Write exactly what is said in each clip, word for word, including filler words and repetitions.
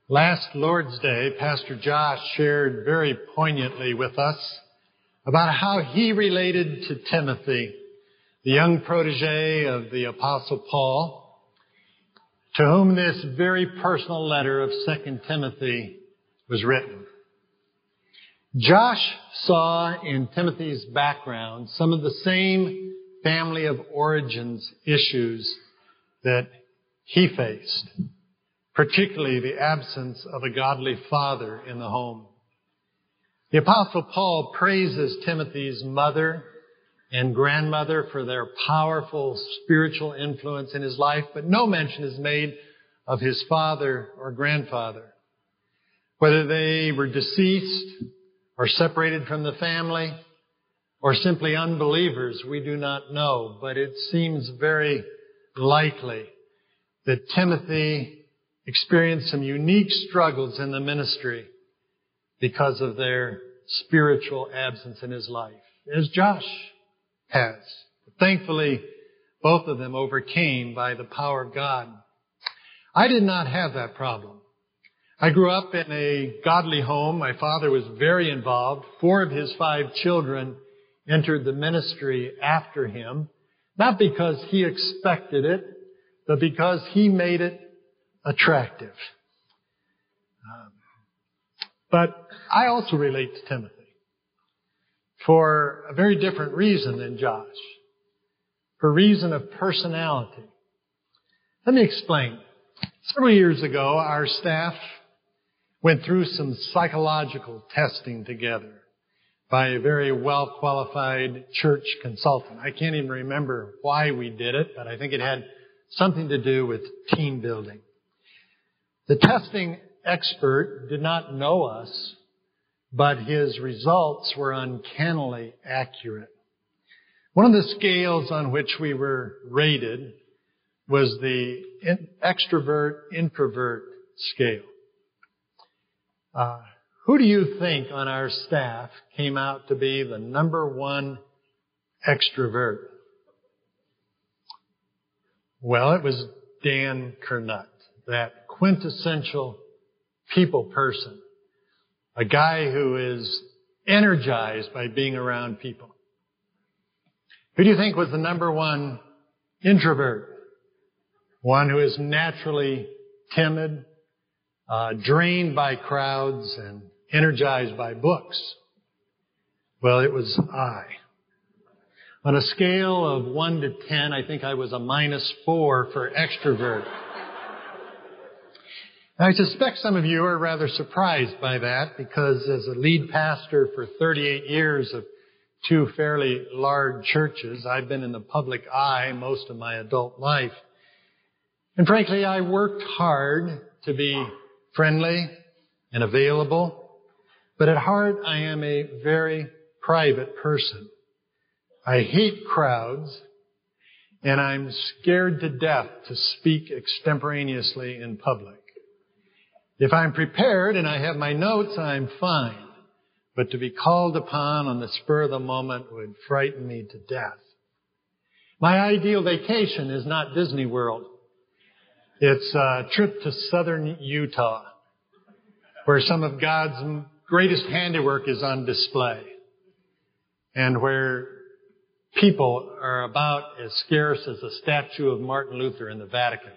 Last Lord's Day, Pastor Josh shared very poignantly with us about how he related to Timothy, the young protege of the Apostle Paul, to whom this very personal letter of Second Timothy was written. Josh saw in Timothy's background some of the same family of origins issues that he faced, particularly the absence of a godly father in the home. The Apostle Paul praises Timothy's mother and grandmother for their powerful spiritual influence in his life, but no mention is made of his father or grandfather. Whether they were deceased or separated from the family or simply unbelievers, we do not know, but it seems very likely that Timothy experienced some unique struggles in the ministry because of their spiritual absence in his life, as Josh has. Thankfully, both of them overcame by the power of God. I did not have that problem. I grew up in a godly home. My father was very involved. Four of his five children entered the ministry after him, not because he expected it, but because he made it attractive. Um, but I also relate to Timothy for a very different reason than Josh, for a reason of personality. Let me explain. Several years ago, our staff went through some psychological testing together by a very well-qualified church consultant. I can't even remember why we did it, but I think it had something to do with team building. The testing expert did not know us, but his results were uncannily accurate. One of the scales on which we were rated was the extrovert-introvert scale. Uh, who do you think on our staff came out to be the number one extrovert? Well, it was Dan Kernut, that quintessential people person, a guy who is energized by being around people. Who do you think was the number one introvert? One who is naturally timid, uh, drained by crowds, and energized by books. Well, it was I. On a scale of one to ten, I think I was a minus four for extrovert. I suspect some of you are rather surprised by that because as a lead pastor for thirty-eight years of two fairly large churches, I've been in the public eye most of my adult life. And frankly, I worked hard to be friendly and available, but at heart I am a very private person. I hate crowds, and I'm scared to death to speak extemporaneously in public. If I'm prepared and I have my notes, I'm fine. But to be called upon on the spur of the moment would frighten me to death. My ideal vacation is not Disney World. It's a trip to southern Utah, where some of God's greatest handiwork is on display, and where people are about as scarce as a statue of Martin Luther in the Vatican.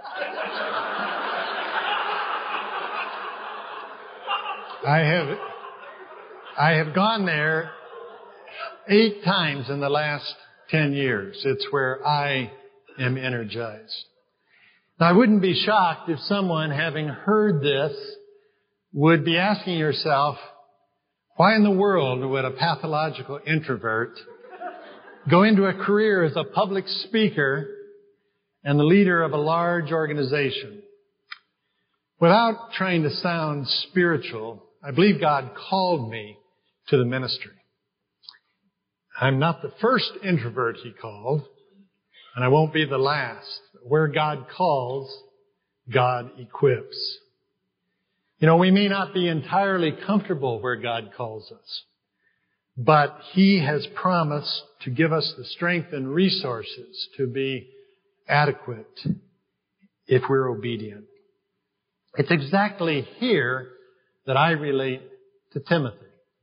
I have, I have gone there eight times in the last ten years. It's where I am energized. Now, I wouldn't be shocked if someone, having heard this, would be asking yourself, why in the world would a pathological introvert go into a career as a public speaker and the leader of a large organization? Without trying to sound spiritual, I believe God called me to the ministry. I'm not the first introvert He called, and I won't be the last. Where God calls, God equips. You know, we may not be entirely comfortable where God calls us, but He has promised to give us the strength and resources to be adequate if we're obedient. It's exactly here that I relate to Timothy.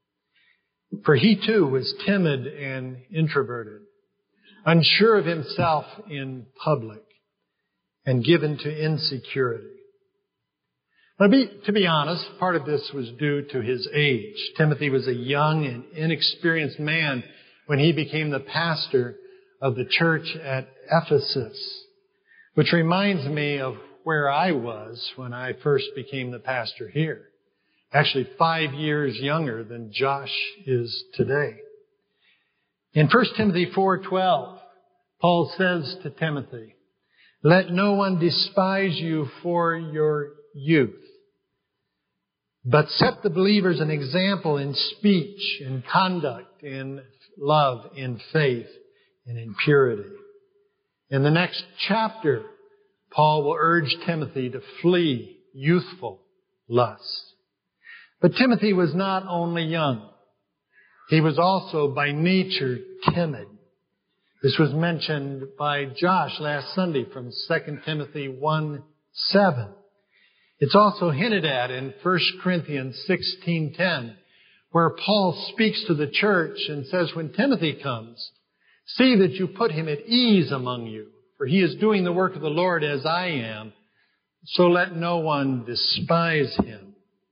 For he too was timid and introverted, unsure of himself in public, and given to insecurity. But be, to be honest, part of this was due to his age. Timothy was a young and inexperienced man when he became the pastor of the church at Ephesus, which reminds me of where I was when I first became the pastor here. Actually, five years younger than Josh is today. In First Timothy four twelve, Paul says to Timothy, "Let no one despise you for your youth, but set the believers an example in speech, in conduct, in love, in faith, and in purity." In the next chapter, Paul will urge Timothy to flee youthful lust. But Timothy was not only young. He was also by nature timid. This was mentioned by Josh last Sunday from Second Timothy one seven. It's also hinted at in First Corinthians sixteen ten, where Paul speaks to the church and says, when Timothy comes, see that you put him at ease among you, for he is doing the work of the Lord as I am, so let no one despise him.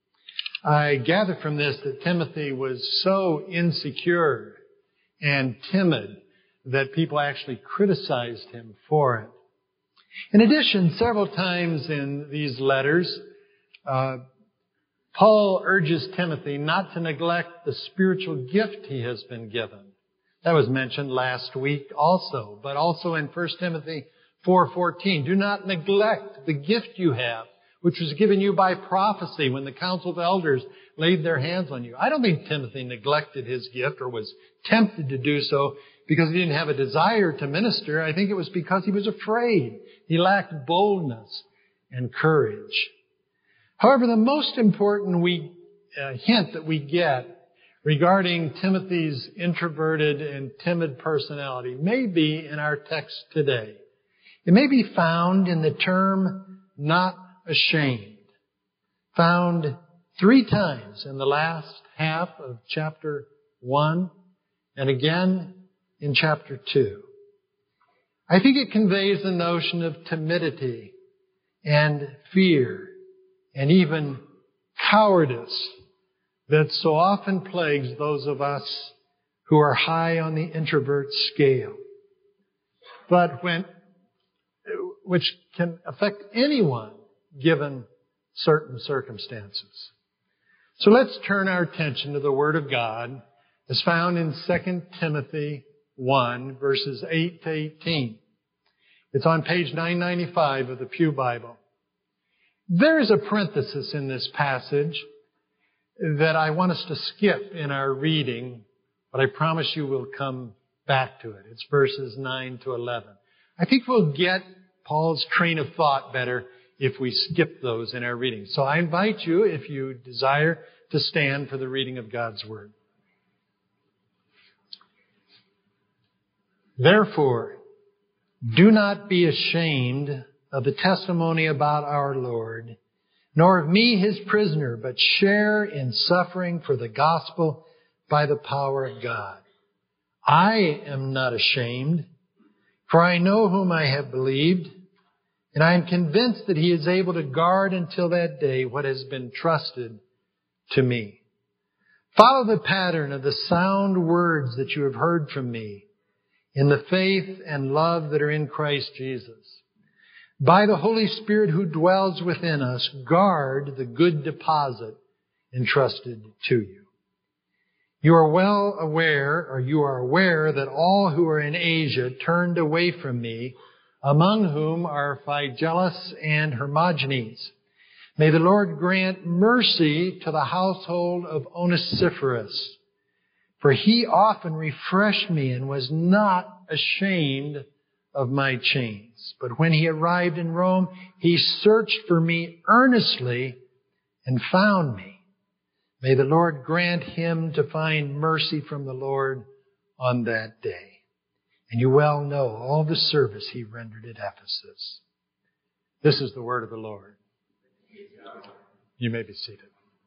I gather from this that Timothy was so insecure and timid that people actually criticized him for it. In addition, several times in these letters, uh, Paul urges Timothy not to neglect the spiritual gift he has been given. That was mentioned last week also, but also in First Timothy four fourteen. Do not neglect the gift you have, which was given you by prophecy when the council of elders laid their hands on you. I don't think Timothy neglected his gift or was tempted to do so because he didn't have a desire to minister. I think it was because he was afraid. He lacked boldness and courage. However, the most important we, uh, hint that we get regarding Timothy's introverted and timid personality may be in our text today. It may be found in the term not ashamed, found three times in the last half of chapter one and again in chapter two. I think it conveys the notion of timidity and fear and even cowardice that so often plagues those of us who are high on the introvert scale, but when, which can affect anyone given certain circumstances. So let's turn our attention to the Word of God as found in Second Timothy one, verses eight to eighteen. It's on page nine ninety-five of the Pew Bible. There is a parenthesis in this passage that I want us to skip in our reading, but I promise you we'll come back to it. It's verses nine to eleven. I think we'll get Paul's train of thought better if we skip those in our reading. So I invite you, if you desire, to stand for the reading of God's Word. Therefore, do not be ashamed of the testimony about our Lord, nor of me, his prisoner, but share in suffering for the gospel by the power of God. I am not ashamed, for I know whom I have believed, and I am convinced that he is able to guard until that day what has been trusted to me. Follow the pattern of the sound words that you have heard from me in the faith and love that are in Christ Jesus. By the Holy Spirit who dwells within us, guard the good deposit entrusted to you. You are well aware, or you are aware, that all who are in Asia turned away from me, among whom are Phygelus and Hermogenes. May the Lord grant mercy to the household of Onesiphorus, for he often refreshed me and was not ashamed of my chains. But when he arrived in Rome, he searched for me earnestly and found me. May the Lord grant him to find mercy from the Lord on that day. And you well know all the service he rendered at Ephesus. This is the word of the Lord. You may be seated.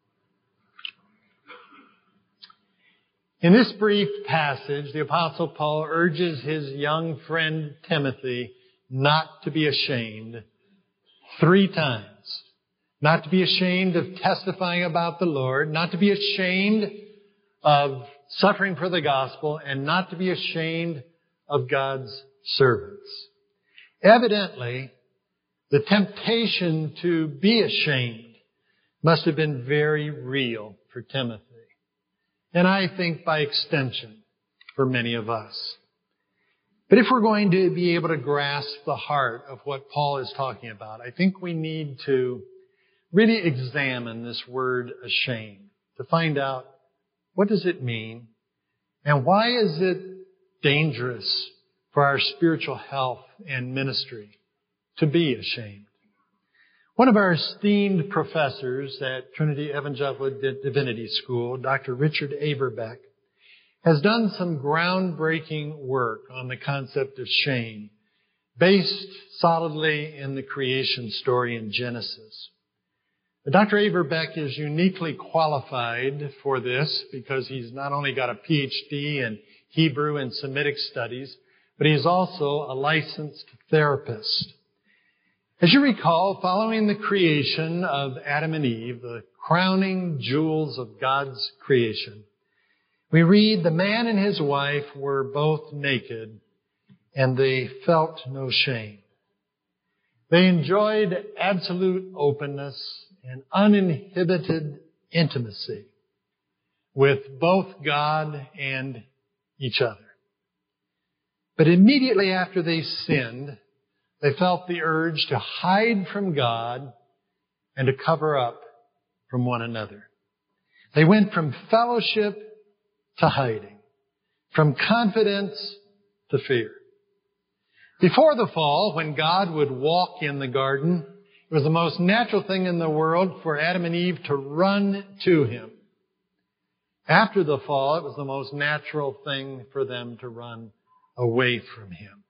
In this brief passage, the Apostle Paul urges his young friend Timothy not to be ashamed three times. Not to be ashamed of testifying about the Lord, not to be ashamed of suffering for the gospel, and not to be ashamed of God's servants. Evidently, the temptation to be ashamed must have been very real for Timothy. And I think by extension for many of us. But if we're going to be able to grasp the heart of what Paul is talking about, I think we need to really examine this word ashamed to find out what does it mean and why is it dangerous for our spiritual health and ministry to be ashamed. One of our esteemed professors at Trinity Evangelical Divinity School, Doctor Richard Averbeck, has done some groundbreaking work on the concept of shame, based solidly in the creation story in Genesis. Doctor Averbeck is uniquely qualified for this because he's not only got a P H D in Hebrew and Semitic studies, but he's also a licensed therapist. As you recall, following the creation of Adam and Eve, the crowning jewels of God's creation, we read, the man and his wife were both naked, and they felt no shame. They enjoyed absolute openness and uninhibited intimacy with both God and each other. But immediately after they sinned, they felt the urge to hide from God and to cover up from one another. They went from fellowship to hiding, from confidence to fear. Before the fall, when God would walk in the garden, it was the most natural thing in the world for Adam and Eve to run to Him. After the fall, it was the most natural thing for them to run away from Him.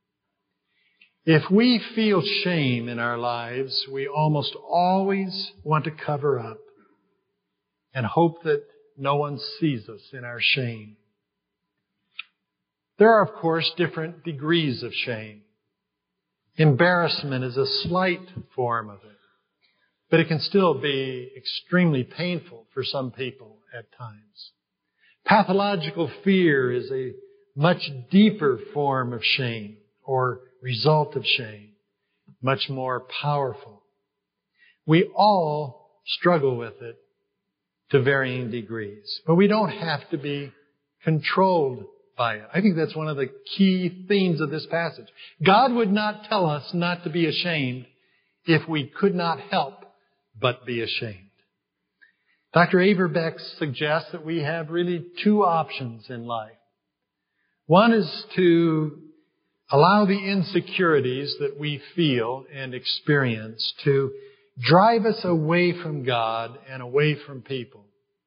If we feel shame in our lives, we almost always want to cover up and hope that no one sees us in our shame. There are, of course, different degrees of shame. Embarrassment is a slight form of it, but it can still be extremely painful for some people at times. Pathological fear is a much deeper form of shame or result of shame, much more powerful. We all struggle with it to varying degrees, but we don't have to be controlled by it. I think that's one of the key themes of this passage. God would not tell us not to be ashamed if we could not help but be ashamed. Doctor Averbeck suggests that we have really two options in life. One is to allow the insecurities that we feel and experience to drive us away from God and away from people.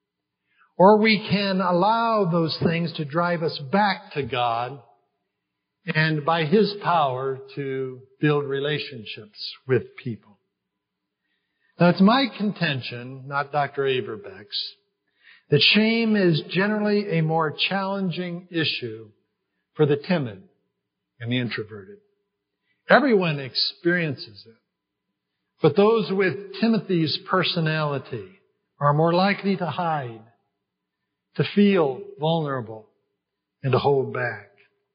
Or we can allow those things to drive us back to God and by His power to build relationships with people. Now it's my contention, not Doctor Averbeck's, that shame is generally a more challenging issue for the timid and the introverted. Everyone experiences it. But those with Timothy's personality are more likely to hide, to feel vulnerable, and to hold back.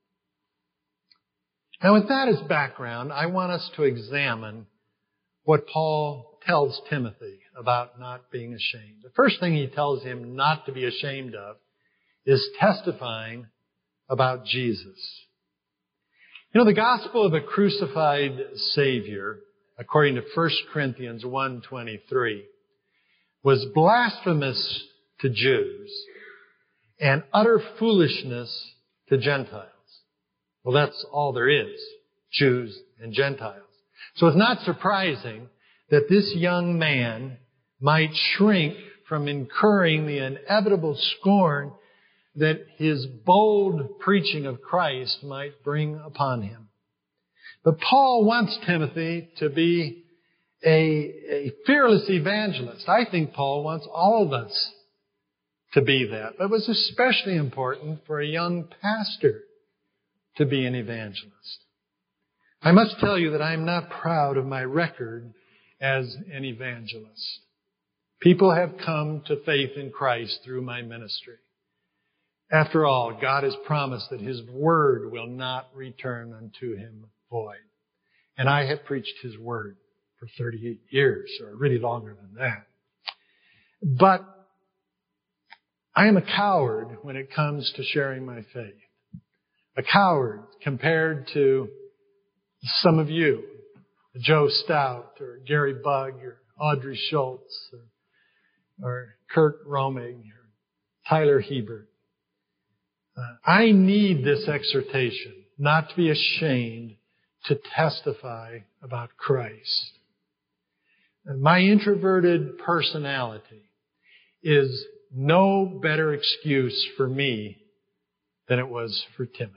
Now, with that as background, I want us to examine what Paul tells Timothy about not being ashamed. The first thing he tells him not to be ashamed of is testifying about Jesus. You know, the gospel of a crucified Savior, according to First Corinthians one twenty-three, was blasphemous to Jews and utter foolishness to Gentiles. Well, that's all there is, Jews and Gentiles. So it's not surprising that this young man might shrink from incurring the inevitable scorn that his bold preaching of Christ might bring upon him. But Paul wants Timothy to be a, a fearless evangelist. I think Paul wants all of us to be that. But it was especially important for a young pastor to be an evangelist. I must tell you that I'm not proud of my record as an evangelist. People have come to faith in Christ through my ministry. After all, God has promised that His word will not return unto Him void. And I have preached His word for thirty-eight years, or really longer than that. But I am a coward when it comes to sharing my faith. A coward compared to some of you, Joe Stout or Gary Bugg or Audrey Schultz or, or Kurt Romig or Tyler Hebert. Uh, I need this exhortation not to be ashamed to testify about Christ. And my introverted personality is no better excuse for me than it was for Timothy.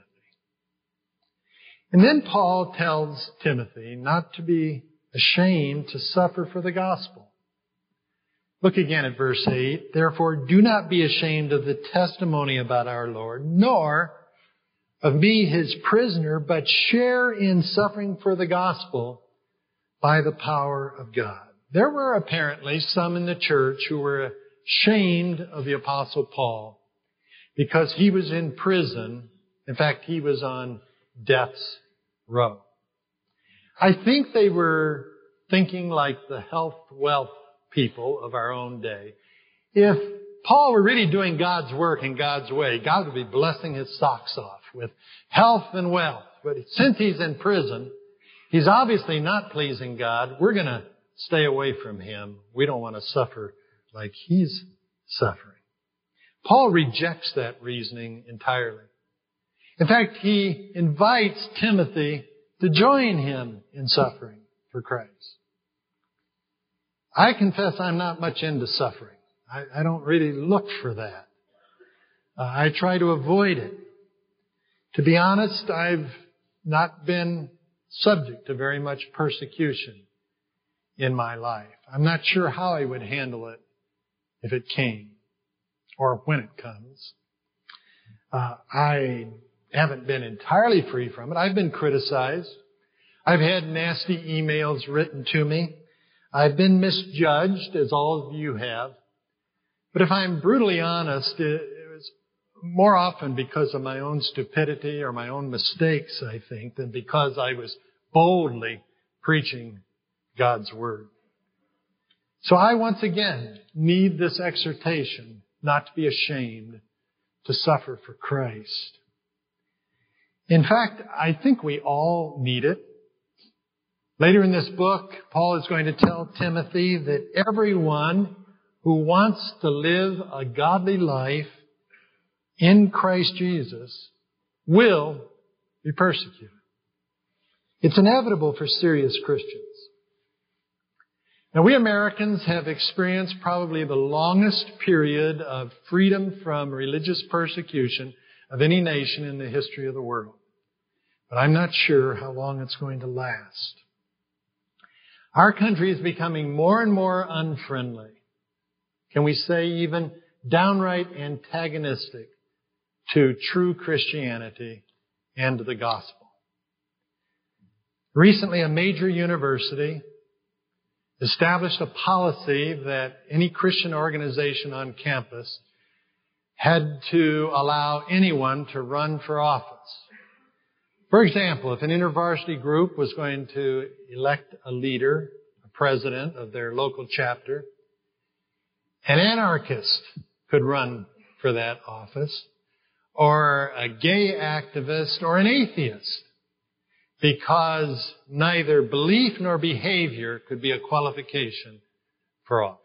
And then Paul tells Timothy not to be ashamed to suffer for the gospel. Look again at verse eight. Therefore, do not be ashamed of the testimony about our Lord, nor of me, His prisoner, but share in suffering for the gospel by the power of God. There were apparently some in the church who were ashamed of the Apostle Paul because he was in prison. In fact, he was on death's row. I think they were thinking like the health, wealth people of our own day. If Paul were really doing God's work in God's way, God would be blessing his socks off with health and wealth. But since he's in prison, he's obviously not pleasing God. We're going to stay away from him. We don't want to suffer like he's suffering. Paul rejects that reasoning entirely. In fact, he invites Timothy to join him in suffering for Christ. I confess I'm not much into suffering. I, I don't really look for that. Uh, I try to avoid it. To be honest, I've not been subject to very much persecution in my life. I'm not sure how I would handle it if it came or when it comes. Uh, I haven't been entirely free from it. I've been criticized. I've had nasty emails written to me. I've been misjudged, as all of you have. But if I'm brutally honest, it, it was more often because of my own stupidity or my own mistakes, I think, than because I was boldly preaching God's Word. So I once again need this exhortation not to be ashamed to suffer for Christ. In fact, I think we all need it. Later in this book, Paul is going to tell Timothy that everyone who wants to live a godly life in Christ Jesus will be persecuted. It's inevitable for serious Christians. Now, we Americans have experienced probably the longest period of freedom from religious persecution of any nation in the history of the world. But I'm not sure how long it's going to last. Our country is becoming more and more unfriendly. Can we say even downright antagonistic to true Christianity and to the gospel? Recently, a major university established a policy that any Christian organization on campus had to allow anyone to run for office. For example, if an InterVarsity group was going to elect a leader, a president of their local chapter, an anarchist could run for that office, or a gay activist, or an atheist, because neither belief nor behavior could be a qualification for office.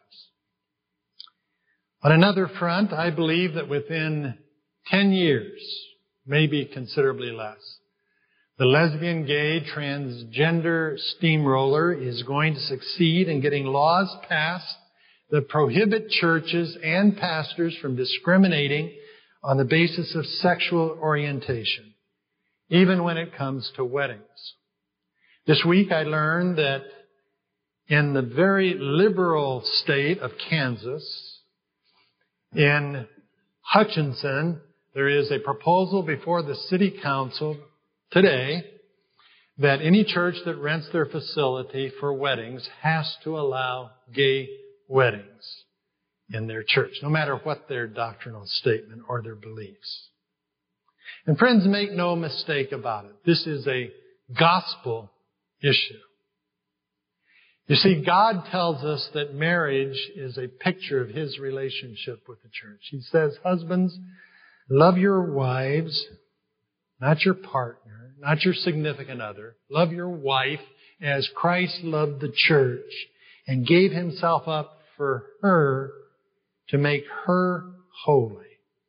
On another front, I believe that within ten years, maybe considerably less, the lesbian, gay, transgender steamroller is going to succeed in getting laws passed that prohibit churches and pastors from discriminating on the basis of sexual orientation, even when it comes to weddings. This week I learned that in the very liberal state of Kansas, in Hutchinson, there is a proposal before the city council today that any church that rents their facility for weddings has to allow gay weddings in their church, no matter what their doctrinal statement or their beliefs. And friends, make no mistake about it. This is a gospel issue. You see, God tells us that marriage is a picture of His relationship with the church. He says, husbands, love your wives, not your partner, not your significant other. Love your wife as Christ loved the church and gave Himself up for her to make her holy.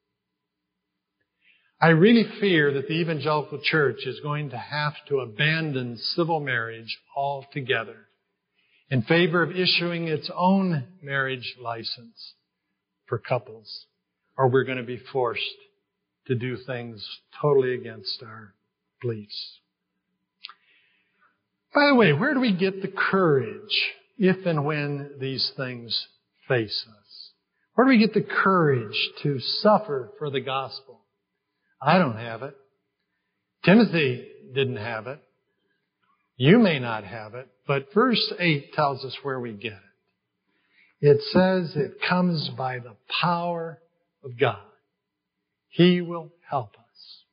I really fear that the evangelical church is going to have to abandon civil marriage altogether in favor of issuing its own marriage license for couples, or we're going to be forced to do things totally against our beliefs. By the way, where do we get the courage if and when these things face us? Where do we get the courage to suffer for the gospel? I don't have it. Timothy didn't have it. You may not have it, but verse eight tells us where we get it. It says it comes by the power of God. He will help us.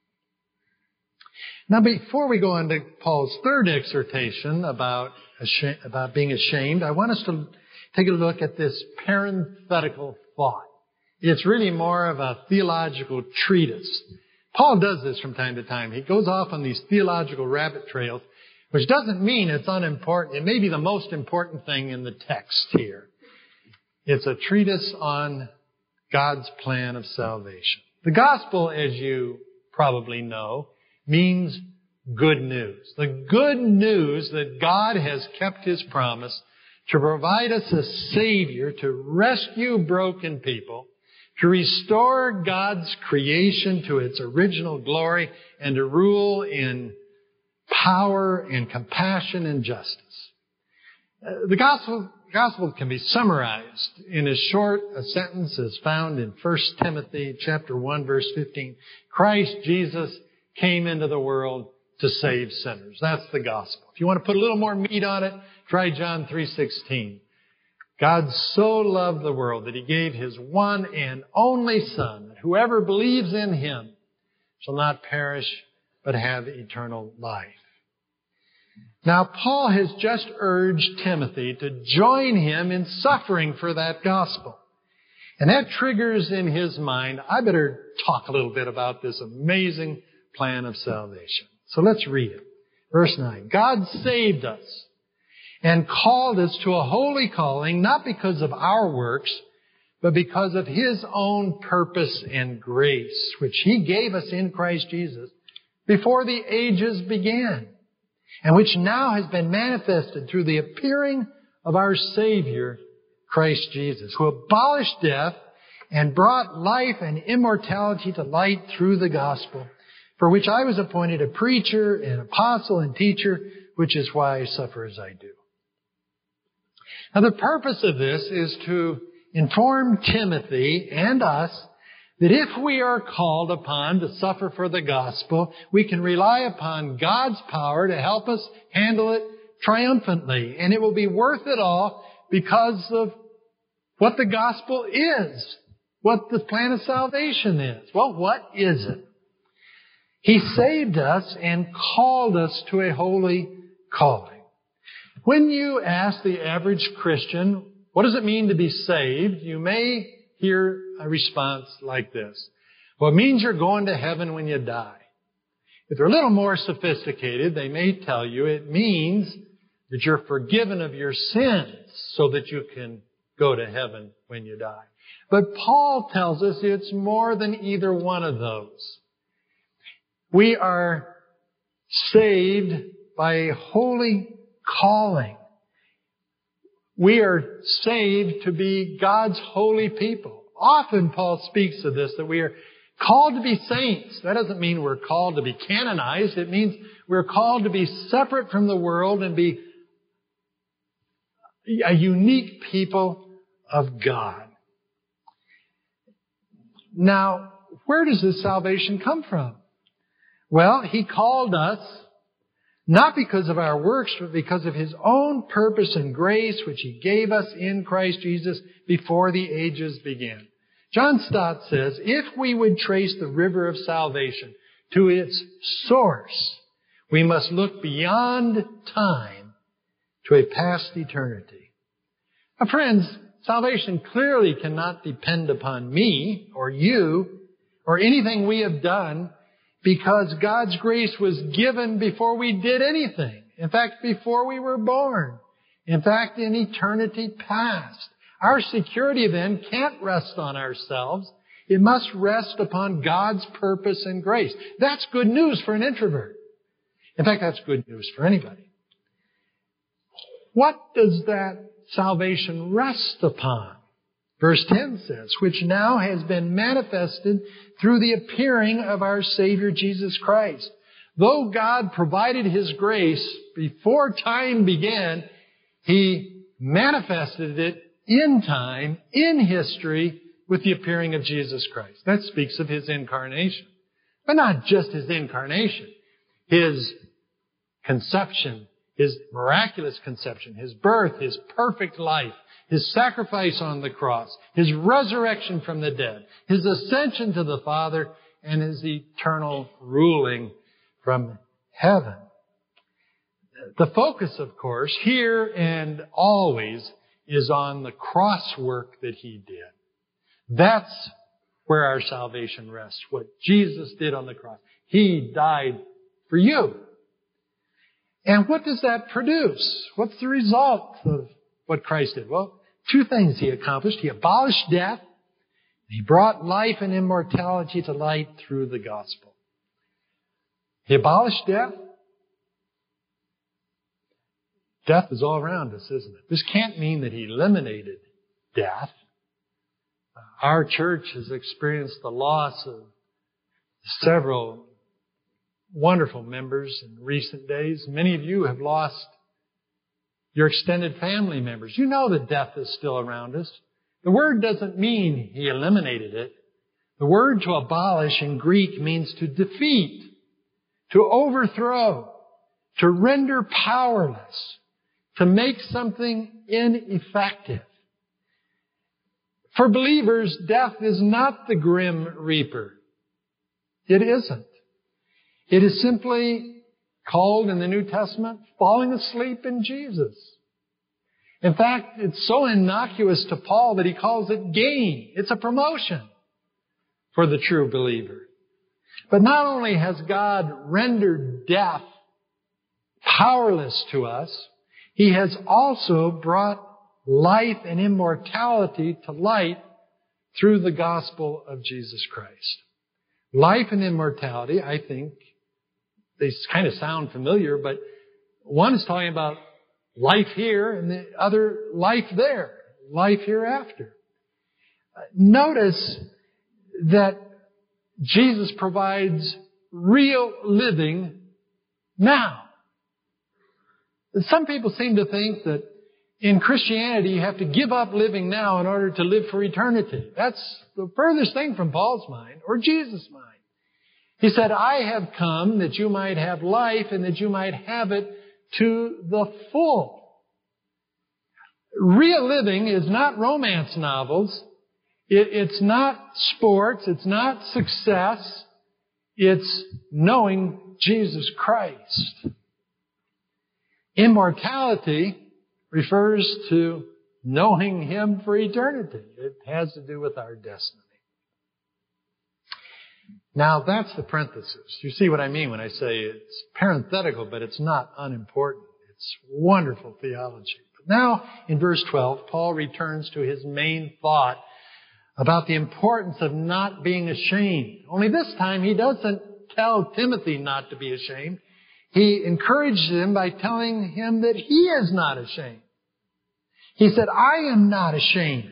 Now, before we go into Paul's third exhortation about ashamed, about being ashamed, I want us to take a look at this parenthetical thought. It's really more of a theological treatise. Paul does this from time to time. He goes off on these theological rabbit trails, which doesn't mean it's unimportant. It may be the most important thing in the text here. It's a treatise on God's plan of salvation. The gospel, as you probably know, means good news. The good news that God has kept His promise to provide us a Savior to rescue broken people, to restore God's creation to its original glory, and to rule in power and compassion and justice. Uh, the gospel, gospel can be summarized in as short a sentence as found in First Timothy chapter one, verse fifteen. Christ Jesus came into the world to save sinners. That's the gospel. If you want to put a little more meat on it, try John three sixteen. God so loved the world that He gave His one and only Son, that whoever believes in Him shall not perish but have eternal life. Now, Paul has just urged Timothy to join him in suffering for that gospel. And that triggers in his mind, I better talk a little bit about this amazing plan of salvation. So let's read it. Verse nine. God saved us and called us to a holy calling, not because of our works, but because of His own purpose and grace, which He gave us in Christ Jesus before the ages began, and which now has been manifested through the appearing of our Savior, Christ Jesus, who abolished death and brought life and immortality to light through the gospel, for which I was appointed a preacher, an apostle, and teacher, which is why I suffer as I do. Now, the purpose of this is to inform Timothy and us that if we are called upon to suffer for the gospel, we can rely upon God's power to help us handle it triumphantly. And it will be worth it all because of what the gospel is, what the plan of salvation is. Well, what is it? He saved us and called us to a holy calling. When you ask the average Christian, what does it mean to be saved? You may hear a response like this. Well, it means you're going to heaven when you die. If they're a little more sophisticated, they may tell you it means that you're forgiven of your sins so that you can go to heaven when you die. But Paul tells us it's more than either one of those. We are saved by a holy calling. We are saved to be God's holy people. Often Paul speaks of this, that we are called to be saints. That doesn't mean we're called to be canonized. It means we're called to be separate from the world and be a unique people of God. Now, where does this salvation come from? Well, He called us not because of our works, but because of His own purpose and grace, which He gave us in Christ Jesus before the ages began. John Stott says, if we would trace the river of salvation to its source, we must look beyond time to a past eternity. Now, friends, salvation clearly cannot depend upon me or you or anything we have done, because God's grace was given before we did anything. In fact, before we were born. In fact, in eternity past. Our security then can't rest on ourselves. It must rest upon God's purpose and grace. That's good news for an introvert. In fact, that's good news for anybody. What does that salvation rest upon? Verse ten says, which now has been manifested through the appearing of our Savior Jesus Christ. Though God provided His grace before time began, He manifested it in time, in history, with the appearing of Jesus Christ. That speaks of His incarnation. But not just His incarnation. His conception, His miraculous conception, His birth, His perfect life, His sacrifice on the cross, His resurrection from the dead, His ascension to the Father, and His eternal ruling from heaven. The focus, of course, here and always is on the cross work that He did. That's where our salvation rests, what Jesus did on the cross. He died for you. And what does that produce? What's the result of what Christ did? Well, two things He accomplished. He abolished death. He brought life and immortality to light through the gospel. He abolished death. Death is all around us, isn't it? This can't mean that He eliminated death. Our church has experienced the loss of several wonderful members in recent days. Many of you have lost your extended family members. You know that death is still around us. The word doesn't mean He eliminated it. The word to abolish in Greek means to defeat, to overthrow, to render powerless, to make something ineffective. For believers, death is not the grim reaper. It isn't. It is simply called in the New Testament falling asleep in Jesus. In fact, it's so innocuous to Paul that he calls it gain. It's a promotion for the true believer. But not only has God rendered death powerless to us, He has also brought life and immortality to light through the gospel of Jesus Christ. Life and immortality, I think, they kind of sound familiar, but one is talking about life here and the other life there, life hereafter. Notice that Jesus provides real living now. Some people seem to think that in Christianity you have to give up living now in order to live for eternity. That's the furthest thing from Paul's mind or Jesus' mind. He said, I have come that you might have life and that you might have it to the full. Real living is not romance novels. It, it's not sports. It's not success. It's knowing Jesus Christ. Immortality refers to knowing Him for eternity. It has to do with our destiny. Now, that's the parenthesis. You see what I mean when I say it's parenthetical, but it's not unimportant. It's wonderful theology. But now, in verse twelve, Paul returns to his main thought about the importance of not being ashamed. Only this time, he doesn't tell Timothy not to be ashamed. He encouraged him by telling him that he is not ashamed. He said, I am not ashamed.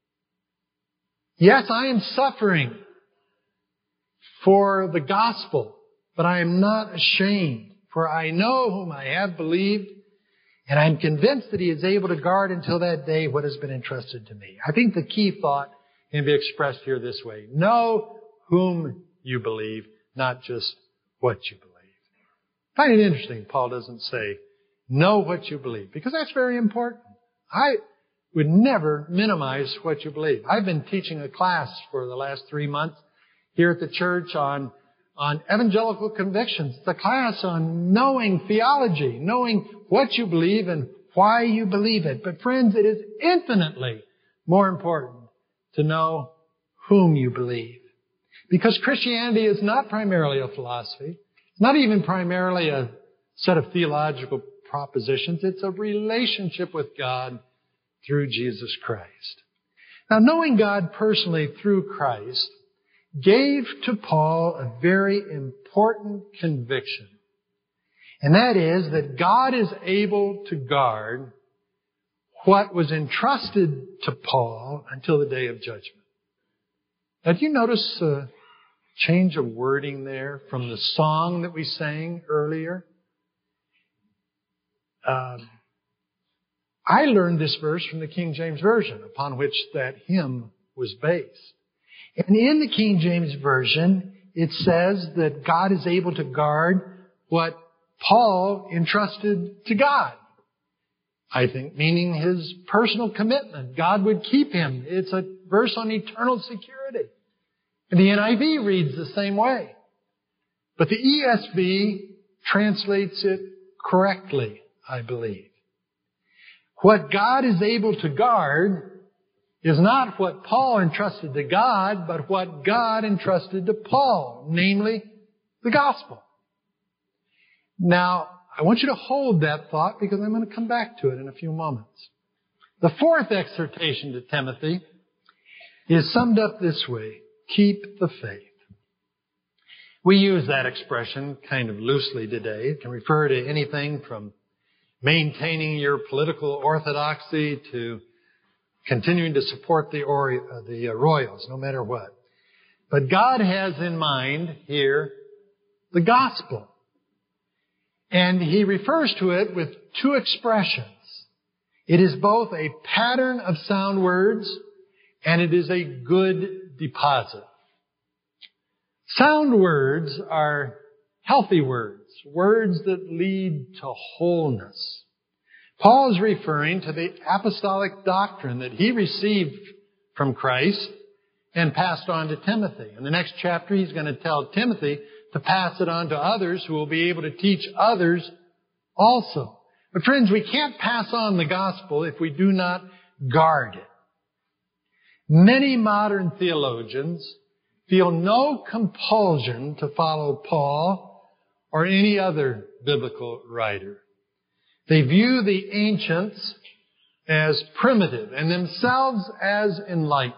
Yes, I am suffering for the gospel, but I am not ashamed, for I know whom I have believed, And I'm convinced that he is able to guard until that day what has been entrusted to me. I think the key thought can be expressed here this way. Know whom you believe, not just what you believe. I find it interesting Paul doesn't say, know what you believe, because that's very important. I would never minimize what you believe. I've been teaching a class for the last three months here at the church on, on evangelical convictions. It's a class on knowing theology, knowing what you believe and why you believe it. But friends, it is infinitely more important to know whom you believe. Because Christianity is not primarily a philosophy. It's not even primarily a set of theological propositions. It's a relationship with God through Jesus Christ. Now, knowing God personally through Christ gave to Paul a very important conviction. And that is that God is able to guard what was entrusted to Paul until the day of judgment. Now, do you notice a change of wording there from the song that we sang earlier? Um, I learned this verse from the King James Version, upon which that hymn was based. And in the King James Version, it says that God is able to guard what Paul entrusted to God. I think meaning his personal commitment. God would keep him. It's a verse on eternal security. And the N I V reads the same way. But the E S V translates it correctly, I believe. What God is able to guard is not what Paul entrusted to God, but what God entrusted to Paul, namely the gospel. Now, I want you to hold that thought because I'm going to come back to it in a few moments. The fourth exhortation to Timothy is summed up this way: keep the faith. We use that expression kind of loosely today. It can refer to anything from maintaining your political orthodoxy to continuing to support the, Ori- uh, the uh, Royals, no matter what. But God has in mind here the gospel. And He refers to it with two expressions. It is both a pattern of sound words and it is a good deposit. Sound words are healthy words, words that lead to wholeness. Paul is referring to the apostolic doctrine that he received from Christ and passed on to Timothy. In the next chapter, he's going to tell Timothy to pass it on to others who will be able to teach others also. But friends, we can't pass on the gospel if we do not guard it. Many modern theologians feel no compulsion to follow Paul or any other biblical writer. They view the ancients as primitive and themselves as enlightened.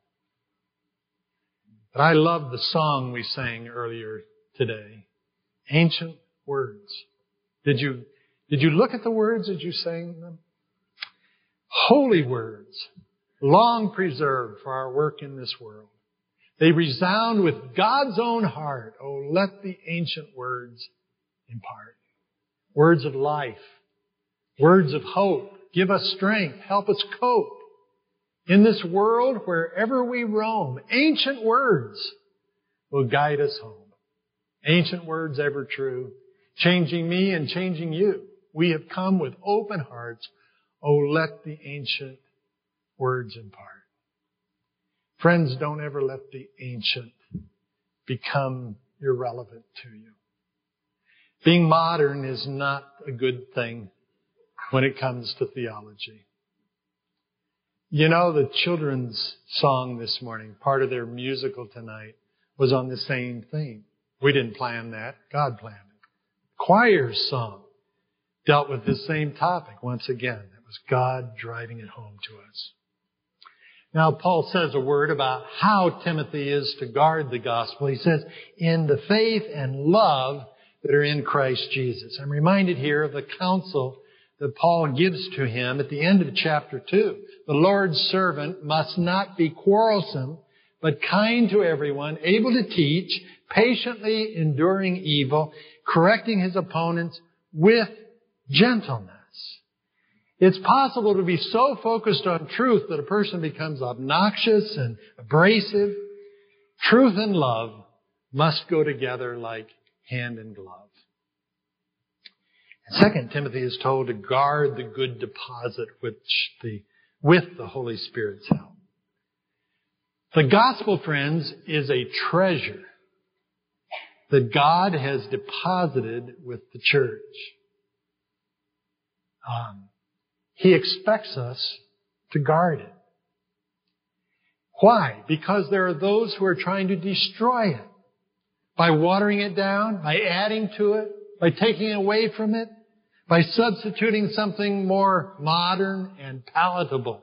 But I love the song we sang earlier today. Ancient words. Did you, did you look at the words as you sang them? Holy words, long preserved for our work in this world. They resound with God's own heart. Oh, let the ancient words impart. Words of life. Words of hope. Give us strength. Help us cope. In this world, wherever we roam, ancient words will guide us home. Ancient words ever true, changing me and changing you. We have come with open hearts. Oh, let the ancient words impart. Friends, don't ever let the ancient become irrelevant to you. Being modern is not a good thing when it comes to theology. You know, the children's song this morning, part of their musical tonight, was on the same theme. We didn't plan that. God planned it. Choir's song dealt with this same topic once again. It was God driving it home to us. Now, Paul says a word about how Timothy is to guard the gospel. He says, in the faith and love that are in Christ Jesus. I'm reminded here of the counsel that Paul gives to him at the end of chapter two. The Lord's servant must not be quarrelsome, but kind to everyone, able to teach, patiently enduring evil, correcting his opponents with gentleness. It's possible to be so focused on truth that a person becomes obnoxious and abrasive. Truth and love must go together like hand and glove. Second Timothy is told to guard the good deposit which the, with the Holy Spirit's help. The gospel, friends, is a treasure that God has deposited with the church. Um, he expects us to guard it. Why? Because there are those who are trying to destroy it by watering it down, by adding to it, by taking away from it, by substituting something more modern and palatable.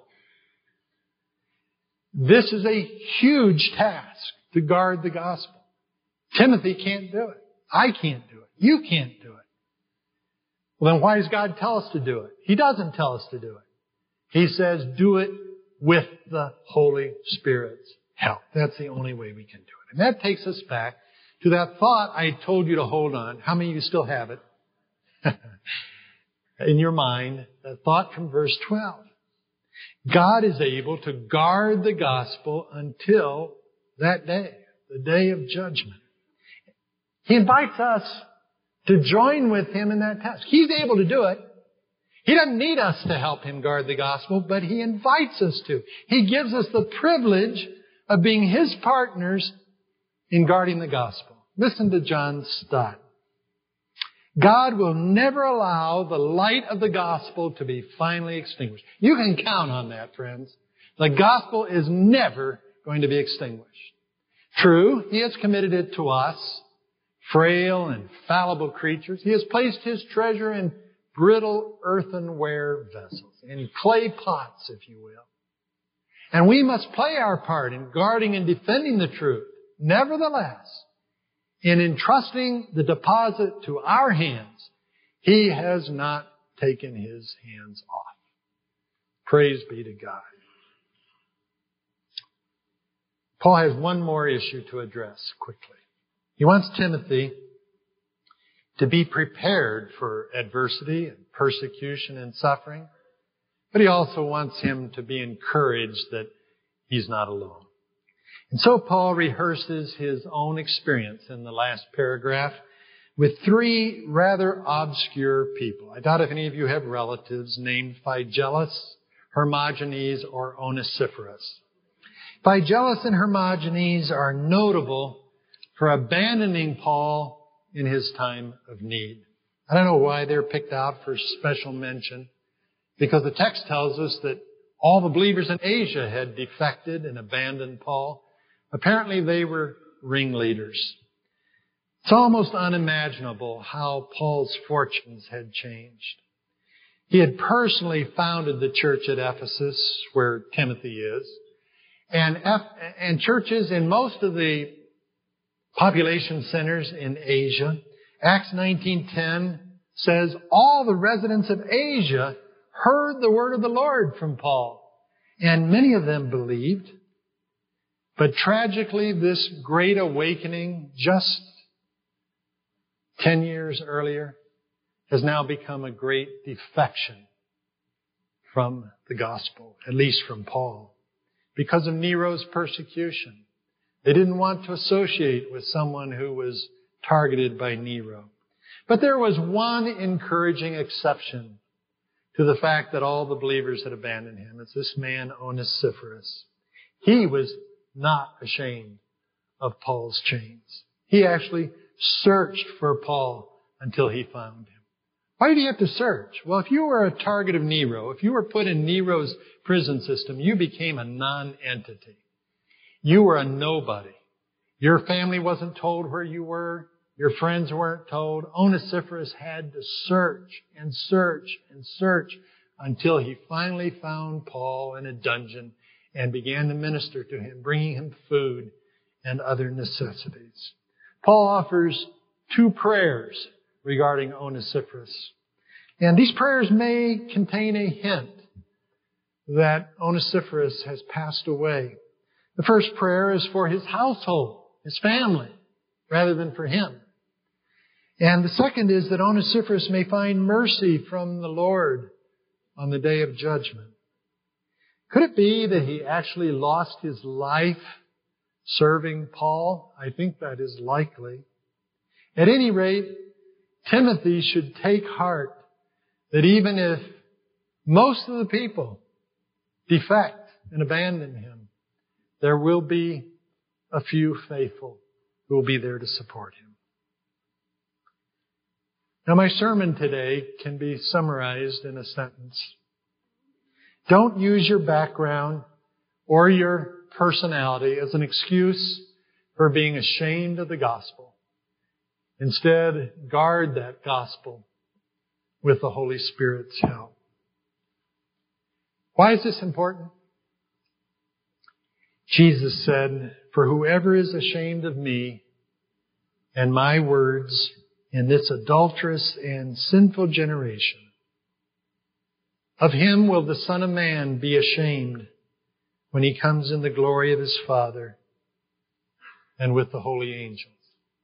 This is a huge task to guard the gospel. Timothy can't do it. I can't do it. You can't do it. Well, then why does God tell us to do it? He doesn't tell us to do it. He says, do it with the Holy Spirit's help. That's the only way we can do it. And that takes us back to that thought I told you to hold on. How many of you still have it? In your mind, that thought from verse twelve. God is able to guard the gospel until that day, the day of judgment. He invites us to join with Him in that task. He's able to do it. He doesn't need us to help Him guard the gospel, but He invites us to. He gives us the privilege of being His partners in guarding the gospel. Listen to John Stott. God will never allow the light of the gospel to be finally extinguished. You can count on that, friends. The gospel is never going to be extinguished. True, He has committed it to us, frail and fallible creatures. He has placed His treasure in brittle earthenware vessels, in clay pots, if you will. And we must play our part in guarding and defending the truth. Nevertheless, in entrusting the deposit to our hands, He has not taken His hands off. Praise be to God. Paul has one more issue to address quickly. He wants Timothy to be prepared for adversity and persecution and suffering, but he also wants him to be encouraged that he's not alone. And so Paul rehearses his own experience in the last paragraph with three rather obscure people. I doubt if any of you have relatives named Phygellus, Hermogenes, or Onesiphorus. Phygellus and Hermogenes are notable for abandoning Paul in his time of need. I don't know why they're picked out for special mention, because the text tells us that all the believers in Asia had defected and abandoned Paul. Apparently they were ringleaders. It's almost unimaginable how Paul's fortunes had changed. He had personally founded the church at Ephesus, where Timothy is, and, and churches in most of the population centers in Asia. Acts nineteen ten says, all the residents of Asia heard the word of the Lord from Paul, and many of them believed. But tragically, this great awakening just ten years earlier has now become a great defection from the gospel, at least from Paul, because of Nero's persecution. They didn't want to associate with someone who was targeted by Nero. But there was one encouraging exception to the fact that all the believers had abandoned him. It's this man, Onesiphorus. He was not ashamed of Paul's chains. He actually searched for Paul until he found him. Why did he have to search? Well, if you were a target of Nero, if you were put in Nero's prison system, you became a non-entity. You were a nobody. Your family wasn't told where you were. Your friends weren't told. Onesiphorus had to search and search and search until he finally found Paul in a dungeon and began to minister to him, bringing him food and other necessities. Paul offers two prayers regarding Onesiphorus. And these prayers may contain a hint that Onesiphorus has passed away. The first prayer is for his household, his family, rather than for him. And the second is that Onesiphorus may find mercy from the Lord on the day of judgment? Could it be that he actually lost his life serving Paul? I think that is likely. At any rate, Timothy should take heart that even if most of the people defect and abandon him, there will be a few faithful who will be there to support him. Now, my sermon today can be summarized in a sentence. Don't use your background or your personality as an excuse for being ashamed of the gospel. Instead, guard that gospel with the Holy Spirit's help. Why is this important? Jesus said, "For whoever is ashamed of me and my words in this adulterous and sinful generation, of him will the Son of Man be ashamed when he comes in the glory of his Father and with the holy angels."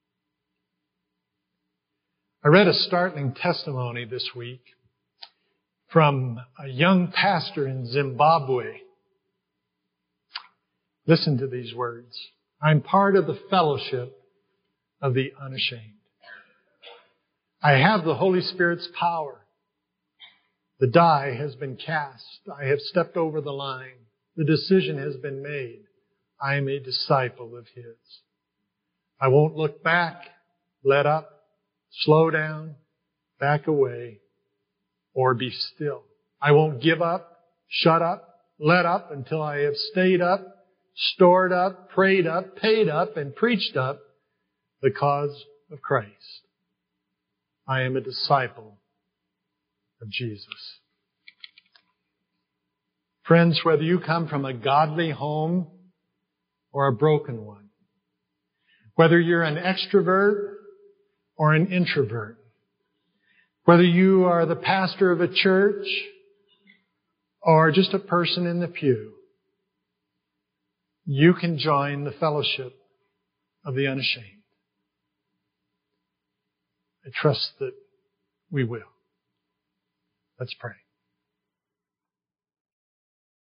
I read a startling testimony this week from a young pastor in Zimbabwe. Listen to these words. "I'm part of the fellowship of the unashamed. I have the Holy Spirit's power. The die has been cast. I have stepped over the line. The decision has been made. I am a disciple of His. I won't look back, let up, slow down, back away, or be still. I won't give up, shut up, let up until I have stayed up, stored up, prayed up, paid up, and preached up the cause of Christ. I am a disciple of Jesus." Friends, whether you come from a godly home or a broken one, whether you're an extrovert or an introvert, whether you are the pastor of a church or just a person in the pew, you can join the fellowship of the unashamed. I trust that we will. Let's pray.